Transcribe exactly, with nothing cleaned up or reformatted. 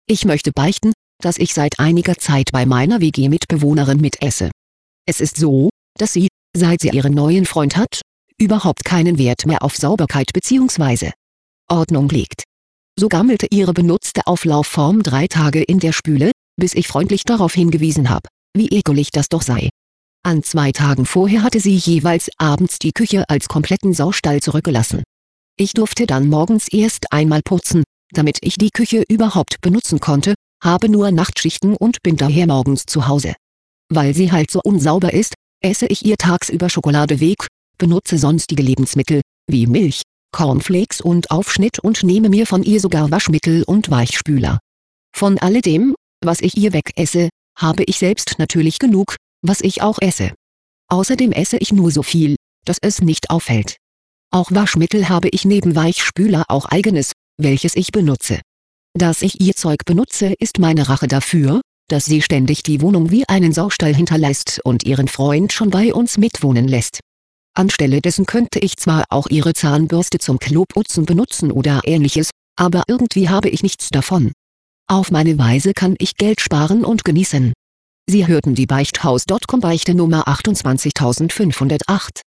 Ich möchte beichten, dass ich seit einiger Zeit bei meiner W G-Mitbewohnerin mitesse. Es ist so, dass sie, seit sie ihren neuen Freund hat, überhaupt keinen Wert mehr auf Sauberkeit bzw. Ordnung legt. So gammelte ihre benutzte Auflaufform drei Tage in der Spüle, bis ich freundlich darauf hingewiesen habe, wie ekelig das doch sei. An zwei Tagen vorher hatte sie jeweils abends die Küche als kompletten Saustall zurückgelassen. Ich durfte dann morgens erst einmal putzen, damit ich die Küche überhaupt benutzen konnte, habe nur Nachtschichten und bin daher morgens zu Hause. Weil sie halt so unsauber ist, esse ich ihr tagsüber Schokolade weg, benutze sonstige Lebensmittel, wie Milch, Cornflakes und Aufschnitt und nehme mir von ihr sogar Waschmittel und Weichspüler. Von alledem, was ich ihr wegesse, habe ich selbst natürlich genug, was ich auch esse. Außerdem esse ich nur so viel, dass es nicht auffällt. Auch Waschmittel habe ich neben Weichspüler auch eigenes, welches ich benutze. Dass ich ihr Zeug benutze, ist meine Rache dafür, dass sie ständig die Wohnung wie einen Saustall hinterlässt und ihren Freund schon bei uns mitwohnen lässt. Anstelle dessen könnte ich zwar auch ihre Zahnbürste zum Kloputzen benutzen oder ähnliches, aber irgendwie habe ich nichts davon. Auf meine Weise kann ich Geld sparen und genießen. Sie hörten die Beichthaus Punkt com Beichte Nummer achtundzwanzigtausendfünfhundertacht.